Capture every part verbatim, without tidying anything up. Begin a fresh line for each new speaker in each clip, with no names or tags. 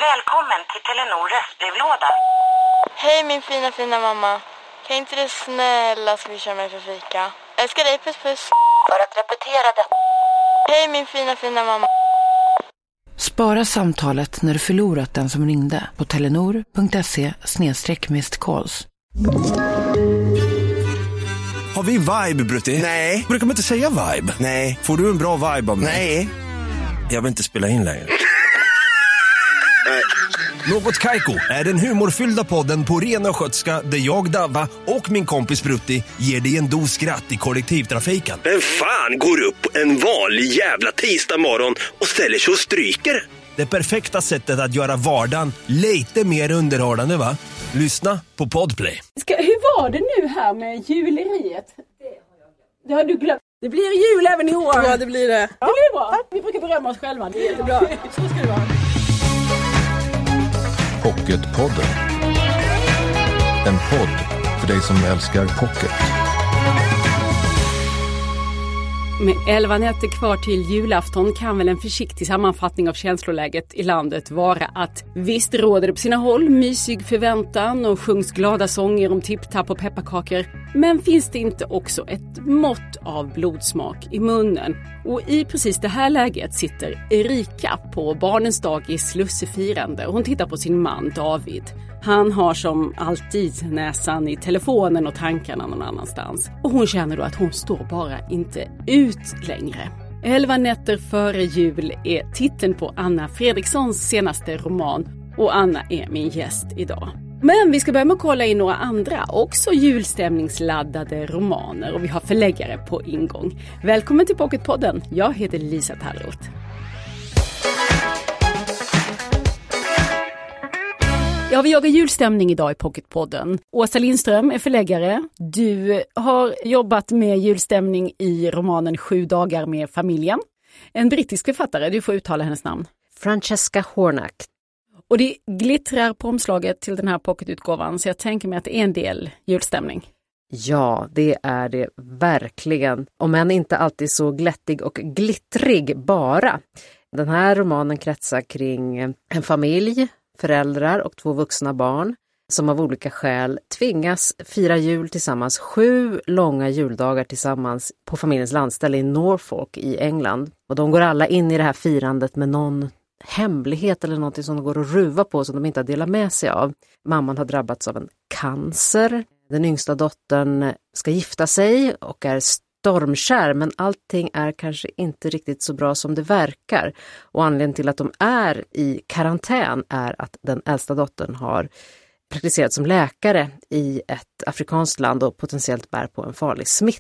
Välkommen till Telenor röstbrevlåda.
Hej min fina fina mamma. Kan inte du snälla swisha mig för fika? Jag älskar dig, puss puss.
För att repetera det.
Hej min fina fina mamma.
Spara samtalet när du förlorat den som ringde på telenor.se snedstreck missed calls.
Har vi vibe, Brutti?
Nej.
Brukar man inte säga vibe?
Nej.
Får du en bra vibe av mig?
Nej.
Jag vill inte spela in längre. Något Kaiko är den humorfyllda podden på ren och skötska där jag, Davva och min kompis Brutti ger dig en dos skratt i kollektivtrafiken.
Vem fan går upp en vanlig jävla tisdag morgon och ställer sig och stryker?
Det perfekta sättet att göra vardagen lite mer underhållande, va? Lyssna på Podplay.
Ska, hur var det nu här med juleriet? Det har du glömt. Det blir jul även i år.
Ja, det blir det.
Ja, det blir bra. Vi brukar berömma oss själva. Det är jättebra. Så ska det vara.
Pocketpodden. En podd för dig som älskar pocket.
Med elva nätter kvar till julafton kan väl en försiktig sammanfattning av känsloläget i landet vara att visst råder det på sina håll mysig förväntan och sjungs glada sånger om tipptapp och pepparkakor. Men finns det inte också ett mått av blodsmak i munnen? Och i precis det här läget sitter Erika på barnens dagis lussefirande och hon tittar på sin man David. Han har som alltid näsan i telefonen och tankarna någon annanstans. Och hon känner då att hon står bara inte ut längre. Elva nätter före jul är titeln på Anna Fredrikssons senaste roman. Och Anna är min gäst idag. Men vi ska börja med att kolla in några andra, också julstämningsladdade romaner. Och vi har förläggare på ingång. Välkommen till Pocketpodden. Jag heter Lisa Tallroth. Ja, vi jagar julstämning idag i Pocketpodden. Åsa Lindström är förläggare. Du har jobbat med julstämning i romanen Sju dagar med familjen. En brittisk författare, du får uttala hennes namn.
Francesca Hornack.
Och det glittrar på omslaget till den här pocketutgåvan, så jag tänker mig att det är en del julstämning.
Ja, det är det verkligen. Om än inte alltid så glättig och glittrig bara. Den här romanen kretsar kring en familj, föräldrar och två vuxna barn som av olika skäl tvingas fira jul tillsammans sju långa juldagar tillsammans på familjens landställe i Norfolk i England. Och de går alla in i det här firandet med någon hemlighet eller något som de går och ruva på som de inte har delat med sig av. Mamman har drabbats av en cancer. Den yngsta dottern ska gifta sig och är stormkär, men allting är kanske inte riktigt så bra som det verkar. Och anledningen till att de är i karantän är att den äldsta dottern har praktiserat som läkare i ett afrikanskt land och potentiellt bär på en farlig smitta.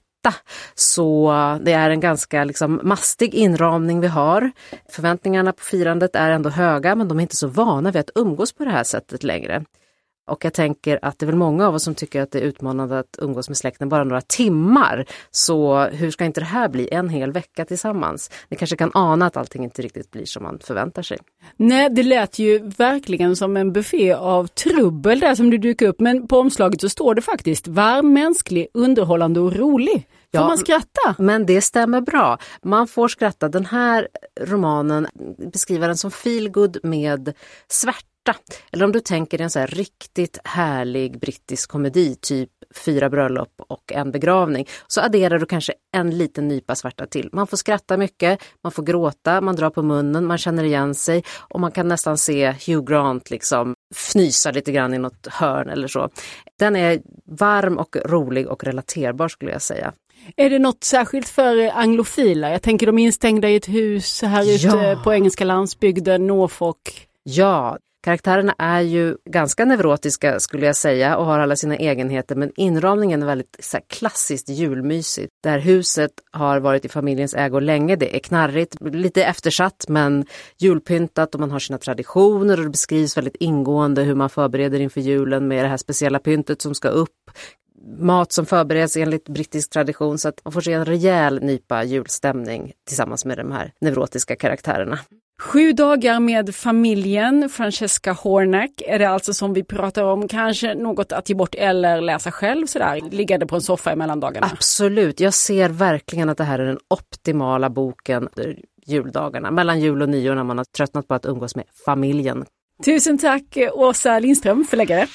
Så det är en ganska liksom mastig inramning vi har. Förväntningarna på firandet är ändå höga, men de är inte så vana vid att umgås på det här sättet längre. Och jag tänker att det är väl många av oss som tycker att det är utmanande att umgås med släkten bara några timmar. Så hur ska inte det här bli en hel vecka tillsammans? Ni kanske kan ana att allting inte riktigt blir som man förväntar sig.
Nej, det lät ju verkligen som en buffé av trubbel där som du dyker upp. Men på omslaget så står det faktiskt varm, mänsklig, underhållande och rolig. Får ja, man skratta?
Men det stämmer bra. Man får skratta. Den här romanen beskriver den som feel good med svärta. Eller om du tänker en så här riktigt härlig brittisk komedi, typ fyra bröllop och en begravning, så adderar du kanske en liten nypa svärta till. Man får skratta mycket, man får gråta, man drar på munnen, man känner igen sig och man kan nästan se Hugh Grant liksom fnysa lite grann i något hörn eller så. Den är varm och rolig och relaterbar skulle jag säga.
Är det något särskilt för anglofiler? Jag tänker de är instängda i ett hus här ute ja. på engelska landsbygden, Norfolk.
Ja, karaktärerna är ju ganska neurotiska skulle jag säga och har alla sina egenheter, men inramningen är väldigt så här, klassiskt julmysigt. Det här huset har varit i familjens ägo länge, det är knarrigt, lite eftersatt men julpyntat och man har sina traditioner och det beskrivs väldigt ingående hur man förbereder inför julen med det här speciella pyntet som ska upp. Mat som förbereds enligt brittisk tradition så att man får se en rejäl nypa julstämning tillsammans med de här neurotiska karaktärerna.
Sju dagar med familjen, Francesca Hornack, är det alltså som vi pratar om. Kanske något att ge bort eller läsa själv sådär, liggande på en soffa i mellandagarna.
Absolut, jag ser verkligen att det här är den optimala boken juldagarna. Mellan jul och nyår när man har tröttnat på att umgås med familjen.
Tusen tack Åsa Lindström, förläggare.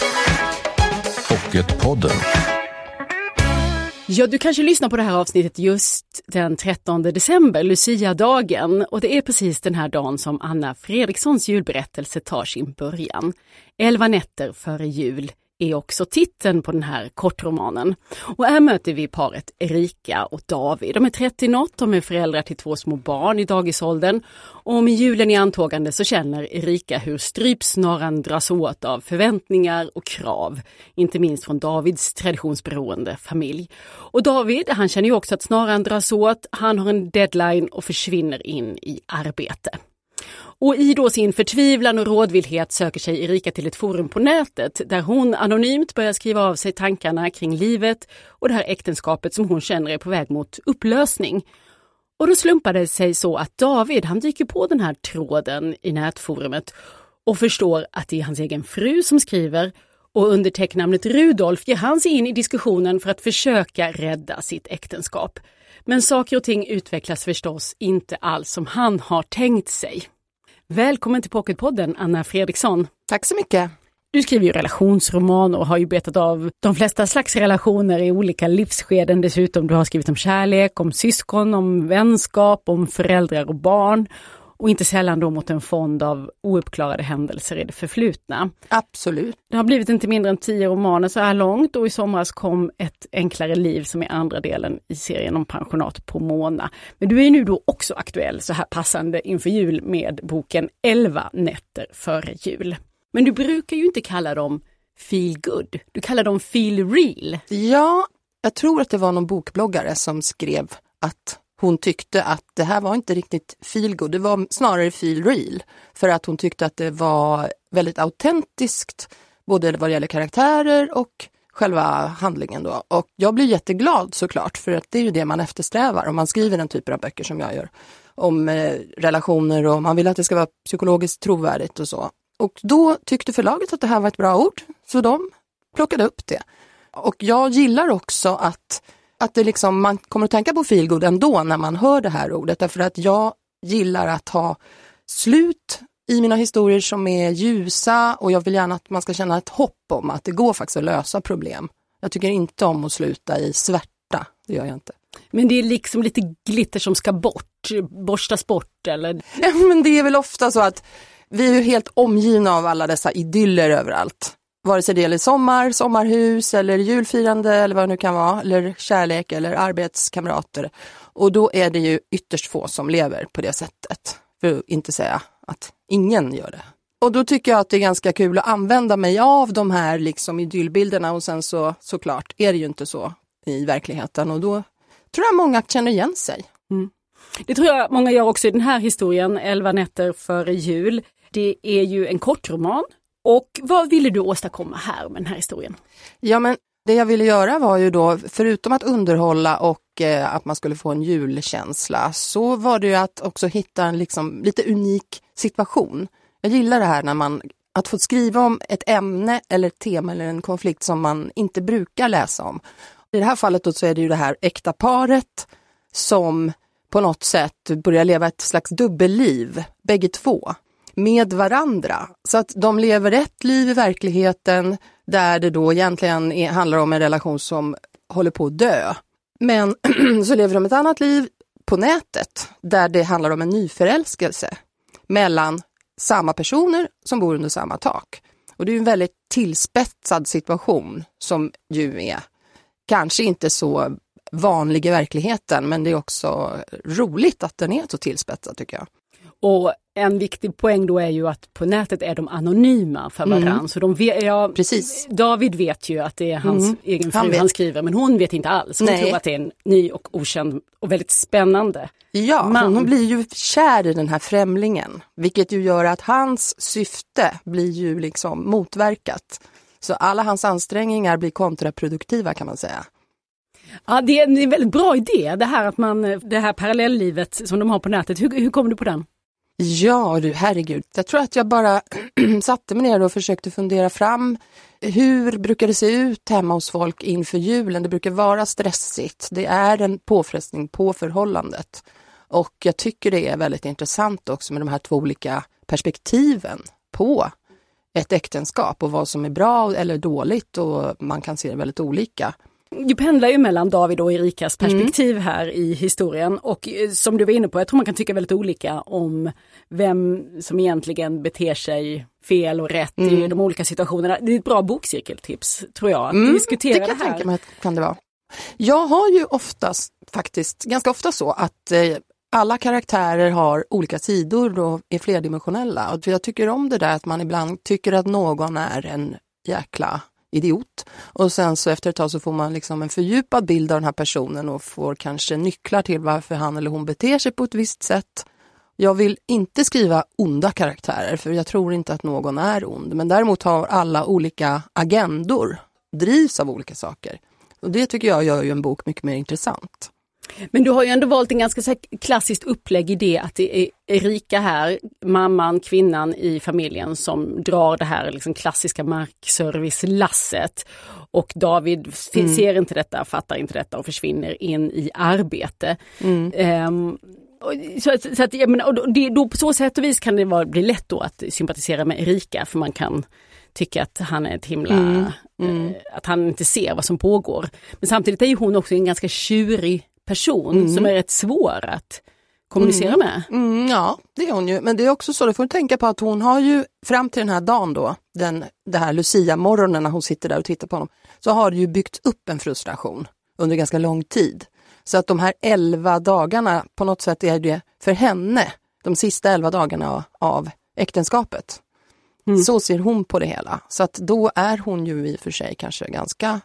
Pocketpodden.
Ja, du kanske lyssnar på det här avsnittet just den trettonde december, Lucia-dagen. Och det är precis den här dagen som Anna Fredrikssons julberättelse tar sin början. Elva nätter före jul är också titeln på den här kortromanen. Och här möter vi paret Erika och David. De är trettio något, de är föräldrar till två små barn i dagisåldern. Och med julen i antågande så känner Erika hur strypsnaran dras åt av förväntningar och krav. Inte minst från Davids traditionsberoende familj. Och David, han känner ju också att snaran dras åt. Han har en deadline och försvinner in i arbete. Och i då sin förtvivlan och rådvillhet söker sig Erika till ett forum på nätet där hon anonymt börjar skriva av sig tankarna kring livet och det här äktenskapet som hon känner är på väg mot upplösning. Och då slumpade det sig så att David, han dyker på den här tråden i nätforumet och förstår att det är hans egen fru som skriver, och under tecknamnet Rudolf ger han sig in i diskussionen för att försöka rädda sitt äktenskap. Men saker och ting utvecklas förstås inte alls som han har tänkt sig. Välkommen till Pocketpodden, Anna Fredriksson.
Tack så mycket.
Du skriver ju relationsroman och har ju betat av de flesta slags relationer i olika livsskeden dessutom. Du har skrivit om kärlek, om syskon, om vänskap, om föräldrar och barn. Och inte sällan då mot en fond av ouppklarade händelser i det förflutna.
Absolut.
Det har blivit inte mindre än tio romaner så här långt, och i somras kom Ett enklare liv som är andra delen i serien om pensionat på Mona. Men du är nu då också aktuell så här passande inför jul med boken elva nätter före jul. Men du brukar ju inte kalla dem feel good, du kallar dem feel real.
Ja, jag tror att det var någon bokbloggare som skrev att hon tyckte att det här var inte riktigt feel good, det var snarare feel real. För att hon tyckte att det var väldigt autentiskt, både vad det gäller karaktärer och själva handlingen då. Och jag blir jätteglad såklart, för att det är ju det man eftersträvar om man skriver den typen av böcker som jag gör. Om eh, relationer, och man vill att det ska vara psykologiskt trovärdigt och så. Och då tyckte förlaget att det här var ett bra ord, så de plockade upp det. Och jag gillar också att Att det liksom, man kommer att tänka på feelgood ändå när man hör det här ordet. Därför att jag gillar att ha slut i mina historier som är ljusa. Och jag vill gärna att man ska känna ett hopp om att det går faktiskt att lösa problem. Jag tycker inte om att sluta i svärta. Det gör jag inte.
Men det är liksom lite glitter som ska bort. Borstas bort eller?
Ja, men det är väl ofta så att vi är ju helt omgivna av alla dessa idyller överallt. Vare sig det gäller sommar, sommarhus eller julfirande eller vad det nu kan vara. Eller kärlek eller arbetskamrater. Och då är det ju ytterst få som lever på det sättet. För att inte säga att ingen gör det. Och då tycker jag att det är ganska kul att använda mig av de här liksom idyllbilderna. Och sen så såklart är det ju inte så i verkligheten. Och då tror jag många känner igen sig.
Mm. Det tror jag många gör också i den här historien, elva nätter före jul. Det är ju en kortroman. Och vad ville du åstadkomma här med den här historien?
Ja, men det jag ville göra var ju då, förutom att underhålla och eh, att man skulle få en julkänsla, så var det ju att också hitta en liksom lite unik situation. Jag gillar det här när man, att få skriva om ett ämne eller ett tema eller en konflikt som man inte brukar läsa om. I det här fallet då så är det ju det här äkta paret som på något sätt börjar leva ett slags dubbelliv, bägge två. Med varandra. Så att de lever ett liv i verkligheten där det då egentligen är, handlar om en relation som håller på att dö. Men så lever de ett annat liv på nätet där det handlar om en nyförälskelse mellan samma personer som bor under samma tak. Och det är ju en väldigt tillspetsad situation som ju är kanske inte så vanlig i verkligheten, men det är också roligt att den är så tillspetsad tycker jag.
Och en viktig poäng då är ju att på nätet är de anonyma för varandra. Mm. Så de vet, ja,
precis.
David vet ju att det är hans mm. egen fru han, han skriver, men hon vet inte alls. Hon Nej. tror att det är en ny och okänd och väldigt spännande.
Ja, man. Hon blir ju kär i den här främlingen. Vilket ju gör att hans syfte blir ju liksom motverkat. Så alla hans ansträngningar blir kontraproduktiva kan man säga.
Ja, det är en väldigt bra idé. Det här, att man, det här parallelllivet som de har på nätet. Hur, hur kom du på den?
Ja du, herregud. Jag tror att jag bara satte mig ner och försökte fundera fram. Hur brukar det se ut hemma hos folk inför julen? Det brukar vara stressigt. Det är en påfrestning på förhållandet. Och jag tycker det är väldigt intressant också med de här två olika perspektiven på ett äktenskap och vad som är bra eller dåligt, och man kan se det väldigt olika.
Du pendlar ju mellan David och Erikas perspektiv mm. här i historien, och som du var inne på, jag tror man kan tycka väldigt olika om vem som egentligen beter sig fel och rätt mm. i de olika situationerna. Det är ett bra bokcirkeltips, tror jag.
Mm.
Diskutera
det kan
det
jag
här.
tänka mig att kan det vara. Jag har ju oftast, faktiskt, ganska ofta så att eh, alla karaktärer har olika sidor och är flerdimensionella. Och jag tycker om det där att man ibland tycker att någon är en jäkla idiot. Och sen så efter ett tag så får man liksom en fördjupad bild av den här personen och får kanske nycklar till varför han eller hon beter sig på ett visst sätt. Jag vill inte skriva onda karaktärer, för jag tror inte att någon är ond. Men däremot har alla olika agendor, drivs av olika saker. Och det tycker jag gör ju en bok mycket mer intressant.
Men du har ju ändå valt en ganska så här klassiskt upplägg i det att det är Erika här, mamman, kvinnan i familjen som drar det här liksom klassiska markservice-lasset. Och David mm. ser inte detta, fattar inte detta och försvinner in i arbete. Mm. Um, så, så att, jag menar, och det, då på så sätt och vis kan det vara, bli lätt då att sympatisera med Erika, för man kan tycka att han är ett himla... Mm. Mm. Uh, att han inte ser vad som pågår. Men samtidigt är ju hon också en ganska tjurig person mm. som är rätt svår att kommunicera
mm.
med.
Mm, ja, det är hon ju. Men det är också så, du får tänka på att hon har ju fram till den här dagen då, den, det här Lucia-morgonen när hon sitter där och tittar på honom, så har det ju byggt upp en frustration under ganska lång tid. Så att de här elva dagarna på något sätt är det för henne, de sista elva dagarna av äktenskapet. Mm. Så ser hon på det hela. Så att då är hon ju i och för sig kanske ganska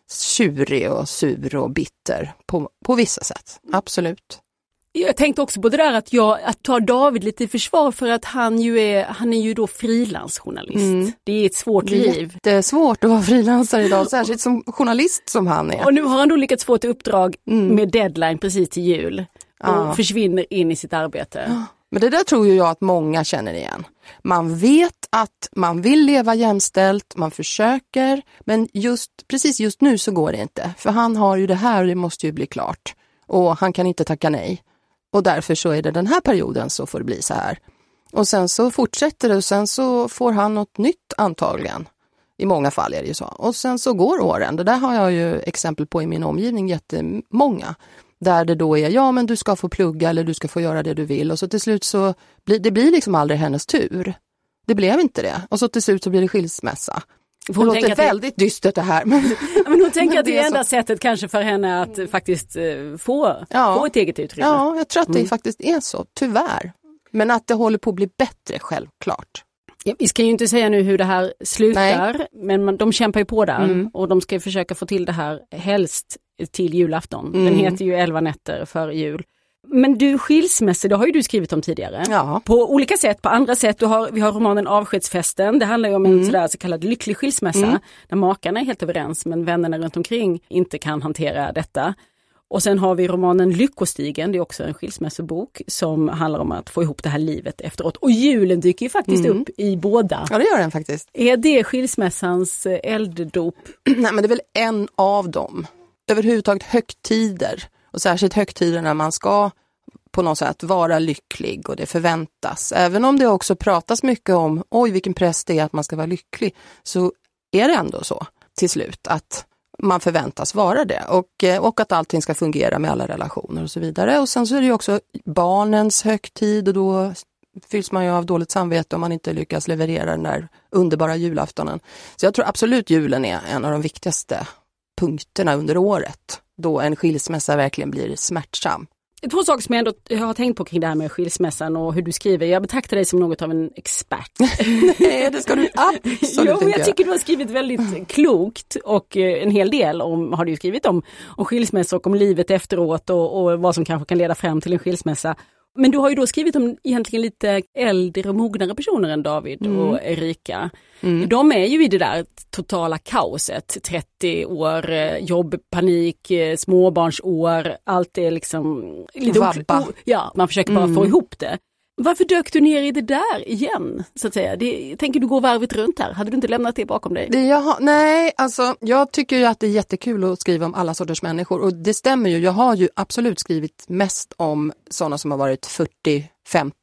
tjurig och sur och bitter på, på vissa sätt. Absolut.
Jag tänkte också på det där att jag att ta David lite i försvar, för att han ju är han är ju då frilansjournalist. Mm. Det är ett svårt det är liv.
Det är svårt att vara frilansare idag, särskilt som journalist som han är.
Och nu har han då lyckats få ett uppdrag mm. med deadline precis till jul och ja. försvinner in i sitt arbete.
Men det där tror ju jag att många känner igen. Man vet att man vill leva jämställt, man försöker, men just precis just nu så går det inte. För han har ju det här och det måste ju bli klart. Och han kan inte tacka nej. Och därför så är det den här perioden så får det bli så här. Och sen så fortsätter det och sen så får han något nytt antagligen. I många fall är det ju så. Och sen så går åren. Det där har jag ju exempel på i min omgivning jättemånga. Där det då är, ja men du ska få plugga eller du ska få göra det du vill. Och så till slut så blir det blir liksom aldrig hennes tur. Det blev inte det. Och så till slut så blir det skilsmässa. Det
hon
låter väldigt det... dystert det här. Men,
ja, men hon tänker men att det är enda så... sättet kanske för henne att mm. faktiskt uh, få,
ja.
få ett eget utrymme.
Ja, jag tror att det mm. faktiskt är så, tyvärr. Men att det håller på att bli bättre, självklart.
Ja, vi ska ju inte säga nu hur det här slutar, Nej. men man, de kämpar ju på där mm. och de ska försöka få till det här helst till julafton. Mm. Den heter ju elva nätter för jul. Men du, skilsmässor, det har ju du skrivit om tidigare.
Ja.
På olika sätt, på andra sätt. Du har, vi har romanen Avskedsfesten. Det handlar ju om en mm. sådär så kallad lycklig skilsmässa. Mm. Där makarna är helt överens men vännerna runt omkring inte kan hantera detta. Och sen har vi romanen Lyckostigen. Det är också en skilsmässobok som handlar om att få ihop det här livet efteråt. Och julen dyker ju faktiskt mm. upp i båda.
Ja, det gör den faktiskt.
Är det skilsmässans elddop?
Nej, men det är väl en av dem. Överhuvudtaget högtider. Och särskilt högtider när man ska på något sätt vara lycklig och det förväntas. Även om det också pratas mycket om oj vilken press det är att man ska vara lycklig, så är det ändå så till slut att man förväntas vara det. Och, och att allting ska fungera med alla relationer och så vidare. Och sen så är det ju också barnens högtid och då fylls man ju av dåligt samvete om man inte lyckas leverera den där underbara julaftonen. Så jag tror absolut julen är en av de viktigaste punkterna under året. Då en skilsmässa verkligen blir smärtsam.
Två saker som jag ändå jag har tänkt på kring det här med skilsmässan och hur du skriver. Jag betraktar dig som något av en expert.
Nej, det ska du absolut
jo, men jag tycker du har skrivit väldigt klokt och en hel del om, har du skrivit om, om skilsmässa och om livet efteråt och, och vad som kanske kan leda fram till en skilsmässa. Men du har ju då skrivit om egentligen lite äldre och mognare personer än David mm. och Erika. Mm. De är ju i det där totala kaoset. trettio år, jobbpanik, småbarnsår. Allt är liksom lite
Vabba.
Ja, man försöker bara mm. få ihop det. Varför dök du ner i det där igen, så att säga? Det, tänker du gå varvet runt här? Hade du inte lämnat det bakom dig?
Det jag har, nej, alltså jag tycker ju att det är jättekul att skriva om alla sorters människor. Och det stämmer ju, jag har ju absolut skrivit mest om sådana som har varit fyrtio femtio.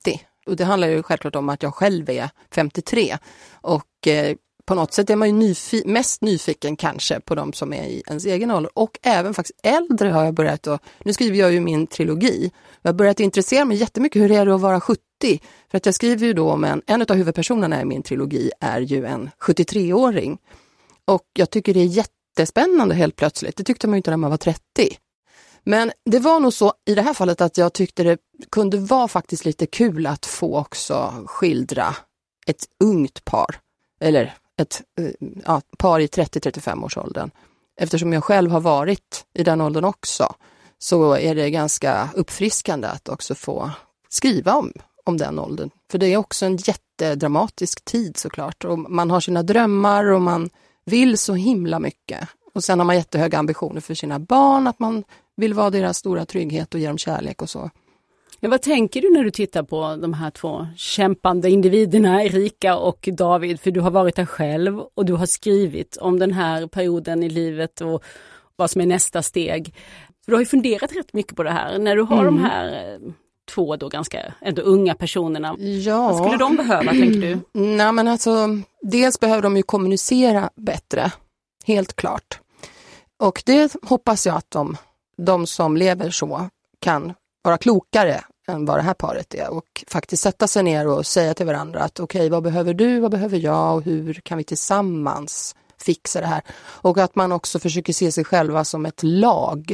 Och det handlar ju självklart om att jag själv är femtiotre. Och eh, på något sätt är man ju nyfi- mest nyfiken kanske på de som är i ens egen ålder. Och även faktiskt äldre har jag börjat att, nu skriver jag ju min trilogi. Jag har börjat intressera mig jättemycket hur är det att vara sjuttio. För att jag skriver ju då om en, en av huvudpersonerna i min trilogi är ju en sjuttiotreåring. Och jag tycker det är jättespännande helt plötsligt. Det tyckte man ju inte när man var trettio. Men det var nog så i det här fallet att jag tyckte det kunde vara faktiskt lite kul att få också skildra ett ungt par. Eller ett ja, par i trettio till trettiofem års åldern. Eftersom jag själv har varit i den åldern också, så är det ganska uppfriskande att också få skriva om, om den åldern. För det är också en jättedramatisk tid såklart. Och man har sina drömmar och man vill så himla mycket. Och sen har man jättehöga ambitioner för sina barn, att man vill vara deras stora trygghet och ge dem kärlek och så.
Ja, vad tänker du när du tittar på de här två kämpande individerna, Erika och David? För du har varit där själv och du har skrivit om den här perioden i livet och vad som är nästa steg. Så du har ju funderat rätt mycket på det här. När du har mm. de här två då ganska ändå unga personerna,
ja.
Vad skulle de behöva, tänker du?
Nej, men alltså, dels behöver de ju kommunicera bättre, helt klart. Och det hoppas jag att de, de som lever så kan vara klokare än vad det här paret är och faktiskt sätta sig ner och säga till varandra att okej, okay, vad behöver du, vad behöver jag och hur kan vi tillsammans fixa det här? Och att man också försöker se sig själva som ett lag.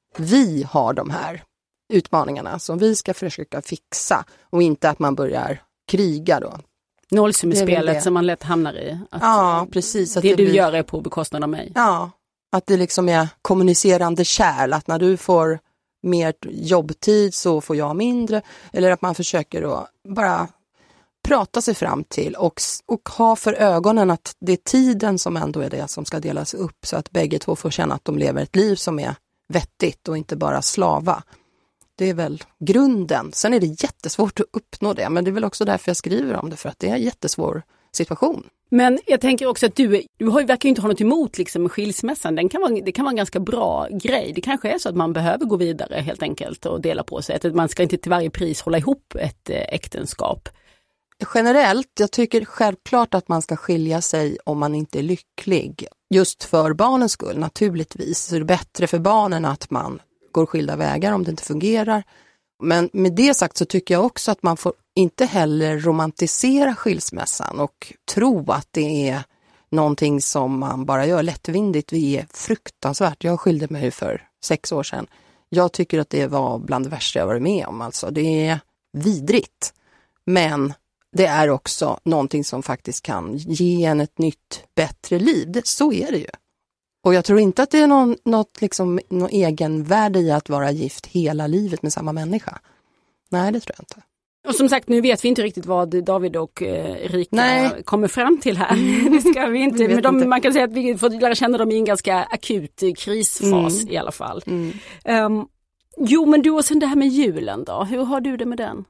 Vi har de här utmaningarna som vi ska försöka fixa och inte att man börjar kriga då.
Nollsummespelet som man lätt hamnar i. Att
ja, precis. Att
det,
det
du
blir...
gör är på bekostnad av mig.
Ja, att det liksom är kommunicerande kärl. Att när du får mer jobbtid så får jag mindre. Eller att man försöker då bara prata sig fram till och, och ha för ögonen att det är tiden som ändå är det som ska delas upp. Så att bägge två får känna att de lever ett liv som är vettigt och inte bara slava. Det är väl grunden. Sen är det jättesvårt att uppnå det. Men det är väl också därför jag skriver om det. För att det är en jättesvår situation.
Men jag tänker också att du, du har, verkar ju inte ha något emot liksom, med skilsmässan. Den kan vara, det kan vara en ganska bra grej. Det kanske är så att man behöver gå vidare helt enkelt och dela på sig. Att man ska inte till varje pris hålla ihop ett eh, äktenskap.
Generellt, jag tycker självklart att man ska skilja sig om man inte är lycklig. Just för barnens skull, naturligtvis. Så är det bättre för barnen att man går skilda vägar om det inte fungerar. Men med det sagt så tycker jag också att man får inte heller romantisera skilsmässan och tro att det är någonting som man bara gör lättvindigt. Vi är fruktansvärt. Jag skilde mig för sex år sedan. Jag tycker att det var bland det värsta jag varit med om. Alltså, det är vidrigt. Men det är också någonting som faktiskt kan ge en ett nytt, bättre liv. Det, så är det ju. Och jag tror inte att det är någon, något liksom, någon egenvärde i att vara gift hela livet med samma människa. Nej, det tror jag inte.
Och som sagt, nu vet vi inte riktigt vad David och Erika Nej. kommer fram till här. Det ska vi inte. Men de, inte. Man kan säga att vi får lära känna dem i en ganska akut krisfas mm. i alla fall. Mm. Um, jo, men du och sen det här med julen då. Hur har du det med den?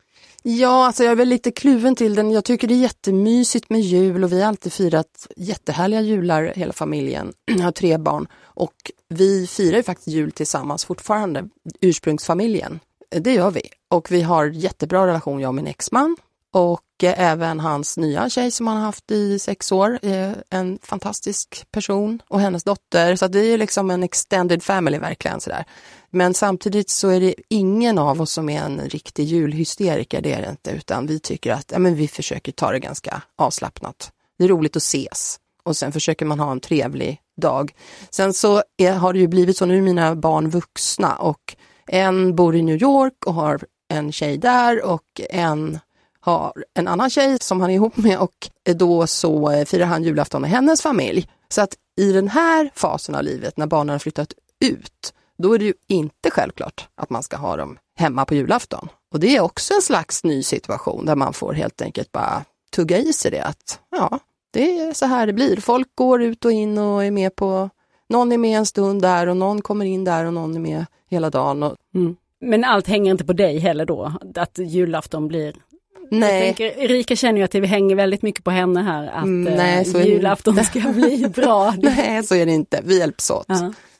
Ja, alltså jag är väl lite kluven till den. Jag tycker det är jättemysigt med jul och vi har alltid firat jättehärliga jular hela familjen. Jag har tre barn och vi firar ju faktiskt jul tillsammans fortfarande, ursprungsfamiljen. Det gör vi. Och vi har jättebra relation, jag och min exman. Och eh, även hans nya tjej som han har haft i sex år. Eh, en fantastisk person. Och hennes dotter. Så det är liksom en extended family verkligen sådär. Men samtidigt så är det ingen av oss som är en riktig julhysteriker. Det är det inte. Utan vi tycker att ja, men vi försöker ta det ganska avslappnat. Det är roligt att ses. Och sen försöker man ha en trevlig dag. Sen så är, har det ju blivit så, nu är mina barn vuxna. Och en bor i New York och har en tjej där. Och en har en annan tjej som han är ihop med. Och då så firar han julafton med hennes familj. Så att i den här fasen av livet, när barnen har flyttat ut, då är det ju inte självklart att man ska ha dem hemma på julafton. Och det är också en slags ny situation där man får helt enkelt bara tugga i sig det. Att ja, det är så här det blir. Folk går ut och in och är med på, någon är med en stund där och någon kommer in där och någon är med hela dagen. Och...
Mm. Men allt hänger inte på dig heller då? Att julafton blir...
Nej.
Jag tänker, Erika känner ju att det hänger väldigt mycket på henne här. Att
mm, nej, så
julafton ska bli bra.
Nej, så är det inte. Vi hjälps åt.
Uh-huh.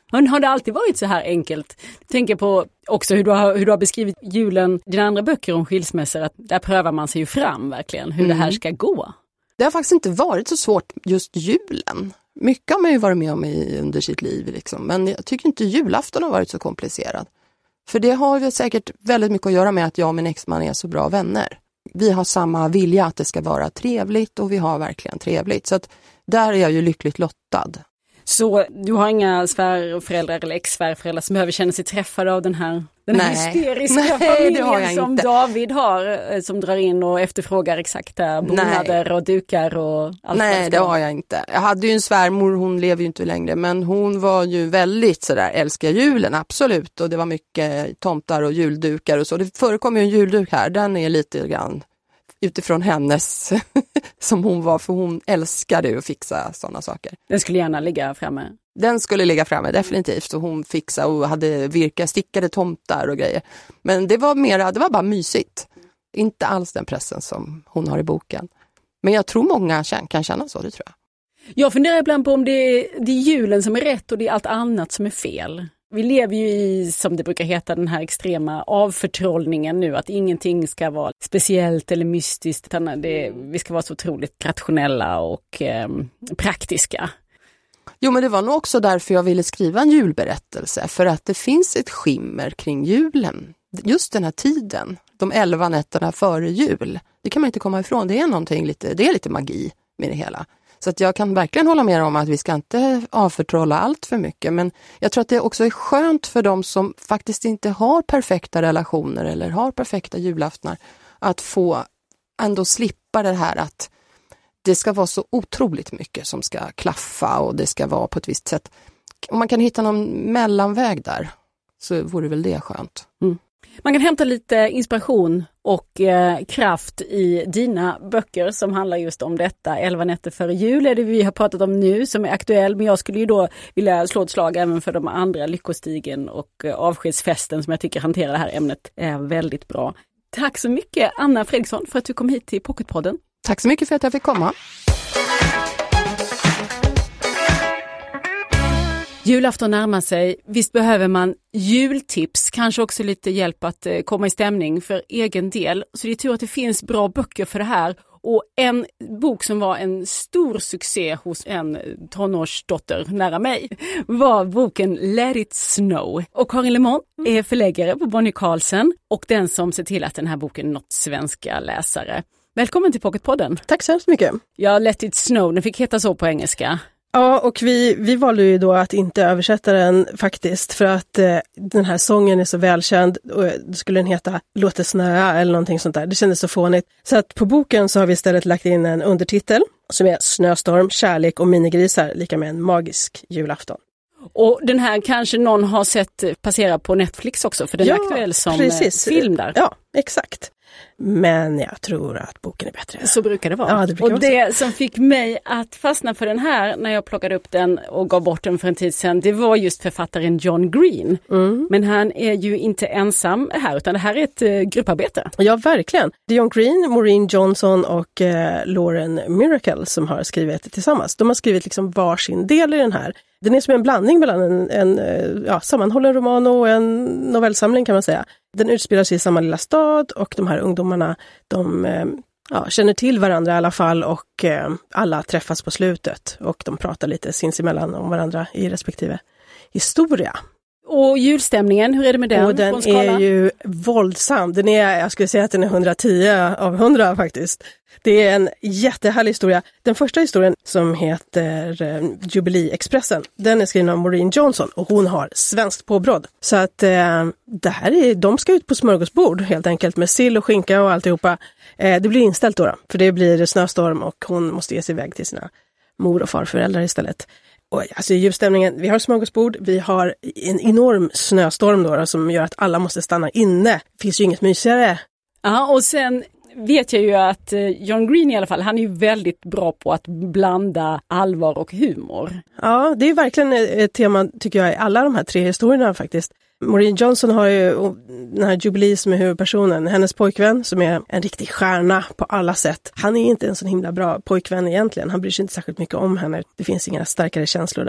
Men har det alltid varit så här enkelt? Jag tänker på också hur du har, hur du har beskrivit julen, dina andra böcker om skilsmässor, att där prövar man sig ju fram verkligen hur mm. det här ska gå.
Det har faktiskt inte varit så svårt just julen. Mycket har man ju varit med om i, under sitt liv liksom. Men jag tycker inte julafton har varit så komplicerad. För det har ju säkert väldigt mycket att göra med att jag och min exman är så bra vänner. Vi har samma vilja att det ska vara trevligt och vi har verkligen trevligt. Så att där är jag ju lyckligt lottad.
Så du har inga svärföräldrar eller ex-svärföräldrar som behöver känna sig träffade av den här, den här hysteriska Nej, familjen som inte. David har, som drar in och efterfrågar exakta bonader Nej. och dukar och allt.
Nej, det har jag inte. Jag hade ju en svärmor, hon lever ju inte längre, men hon var ju väldigt sådär, älskar julen, absolut. Och det var mycket tomtar och juldukar och så. Det förekommer ju en julduk här, den är lite grann utifrån hennes som hon var, för hon älskade ju att fixa sådana saker.
Den skulle gärna ligga framme.
Den skulle ligga framme, definitivt. Så hon fixade och hade virka, stickade tomtar och grejer. Men det var mera, det var bara mysigt. Inte alls den pressen som hon har i boken. Men jag tror många kan känna så, det tror jag.
Jag funderar ibland på om det är, det är julen som är rätt och det är allt annat som är fel. Vi lever ju i, som det brukar heta, den här extrema avförtrollningen nu. Att ingenting ska vara speciellt eller mystiskt. Utan det, vi ska vara så otroligt rationella och eh, praktiska.
Jo, men det var nog också därför jag ville skriva en julberättelse. För att det finns ett skimmer kring julen. Just den här tiden. De elva nätterna före jul. Det kan man inte komma ifrån. Det är någonting lite, det är lite magi med det hela. Så att jag kan verkligen hålla med om att vi ska inte avförtrolla allt för mycket. Men jag tror att det också är skönt för de som faktiskt inte har perfekta relationer eller har perfekta julaftnar. Att få ändå slippa det här att det ska vara så otroligt mycket som ska klaffa och det ska vara på ett visst sätt. Om man kan hitta någon mellanväg där så vore väl det skönt.
Mm. Man kan hämta lite inspiration och eh, kraft i dina böcker som handlar just om detta. elva nätter före jul är det vi har pratat om nu som är aktuell. Men jag skulle ju då vilja slå ett slag även för de andra, Lyckostigen och eh, Avskedsfesten, som jag tycker hanterar det här ämnet är väldigt bra. Tack så mycket Anna Fredriksson för att du kom hit till Pocketpodden.
Tack så mycket för att jag fick komma.
Julafton närmar sig. Visst behöver man jultips, kanske också lite hjälp att komma i stämning för egen del. Så det är tur att det finns bra böcker för det här. Och en bok som var en stor succé hos en tonårsdotter nära mig var boken Let It Snow. Och Karin Lemon är förläggare på Bonnie Carlsen och den som ser till att den här boken nått svenska läsare. Välkommen till Pocketpodden.
Tack så hemskt mycket.
Ja, Let It Snow, den fick heta så på engelska.
Ja, och vi, vi valde ju då att inte översätta den faktiskt för att eh, den här sången är så välkänd och då skulle den heta Låt det snöa eller någonting sånt där. Det kändes så fånigt. Så att på boken så har vi istället lagt in en undertitel som är Snöstorm, kärlek och minigrisar lika med en magisk julafton.
Och den här kanske någon har sett passera på Netflix också för den
ja,
är aktuell som
precis.
film där.
Ja, exakt. Men jag tror att boken är bättre.
Så brukar det vara.
Ja, det brukar
och det som fick mig att fastna för den här när jag plockade upp den och gav bort den för en tid sedan, det var just författaren John Green. Mm. Men han är ju inte ensam här utan det här är ett uh, grupparbete.
Ja, verkligen. Det är John Green, Maureen Johnson och uh, Lauren Miracle som har skrivit det tillsammans. De har skrivit liksom varsin del i den här. Den är som en blandning mellan en, en ja, sammanhållen roman och en novellsamling kan man säga. Den utspelar sig i samma lilla stad och de här ungdomarna de ja, känner till varandra i alla fall och eh, alla träffas på slutet och de pratar lite sinsemellan om varandra i respektive historia.
Och julstämningen, hur är det med den?
Och den är ju våldsam. Den är, jag skulle säga att den är hundratio av hundra faktiskt. Det är en jättehärlig historia. Den första historien som heter eh, Jubilee-expressen, den är skriven av Maureen Johnson och hon har svenskt påbrott. Så att eh, det här är, de ska ut på smörgåsbord helt enkelt med sill och skinka och alltihopa. Eh, det blir inställt då, då, för det blir snöstorm och hon måste ge sig iväg till sina mor- och farföräldrar istället. Och alltså julstämningen, vi har smörgåsbord, vi har en enorm snöstorm då, då som gör att alla måste stanna inne. Det finns ju inget mysigare.
Ja, och sen vet jag ju att John Green i alla fall, han är ju väldigt bra på att blanda allvar och humor.
Ja, det är verkligen ett tema tycker jag i alla de här tre historierna faktiskt. Maureen Johnson har ju den här Jubilee som är huvudpersonen, hennes pojkvän som är en riktig stjärna på alla sätt. Han är inte en så himla bra pojkvän egentligen, han bryr sig inte särskilt mycket om henne. Det finns inga starkare känslor där.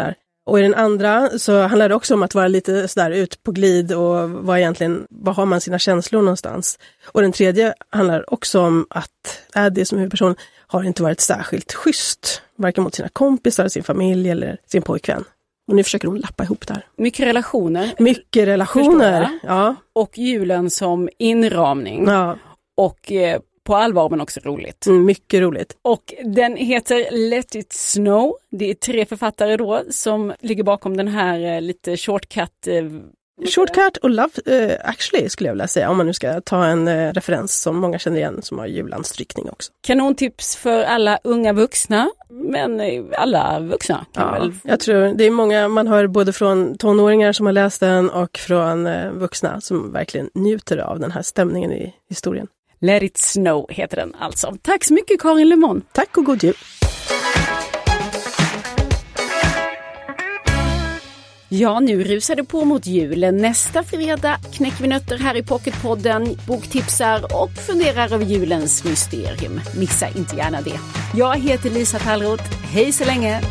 Och i den andra så handlar det också om att vara lite sådär ut på glid och vad egentligen, vad har man sina känslor någonstans. Och den tredje handlar också om att Addie som huvudperson har inte varit särskilt schysst, varken mot sina kompisar, sin familj eller sin pojkvän. Och nu försöker hon lappa ihop det här.
Mycket relationer.
Mycket relationer, ja.
Och julen som inramning.
Ja.
Och eh, på allvar men också roligt.
Mm, mycket roligt.
Och den heter Let It Snow. Det är tre författare då som ligger bakom den här eh, lite shortcut... Eh,
Shortcut och Love uh, Actually skulle jag vilja säga, om man nu ska ta en uh, referens som många känner igen som har julanstrykning också.
Kanontips för alla unga vuxna, men alla vuxna kan
ja,
väl...
Jag tror det är många, man hör både från tonåringar som har läst den och från uh, vuxna som verkligen njuter av den här stämningen i historien.
Let It Snow heter den alltså. Tack så mycket Karin Lemon.
Tack och god jul.
Ja, nu rusar det på mot julen. Nästa fredag knäcker vi nötter här i Pocketpodden, boktipsar och funderar över julens mysterium. Missa inte gärna det. Jag heter Lisa Tallroth. Hej så länge!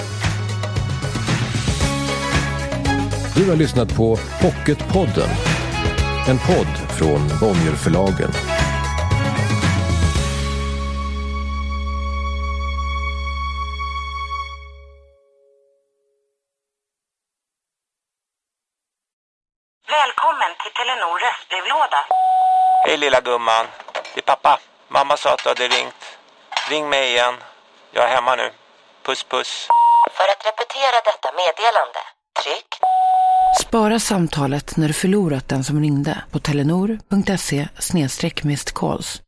Du har lyssnat på Pocketpodden. En podd från Bonnierförlagen.
Välkommen till Telenor röstbrevlåda.
Hej lilla gumman. Det är pappa. Mamma sa att du hade ringt. Ring mig igen. Jag är hemma nu. Puss puss.
För att repetera detta meddelande, tryck.
Spara samtalet när du förlorat den som ringde på telenor punkt se slash missed calls.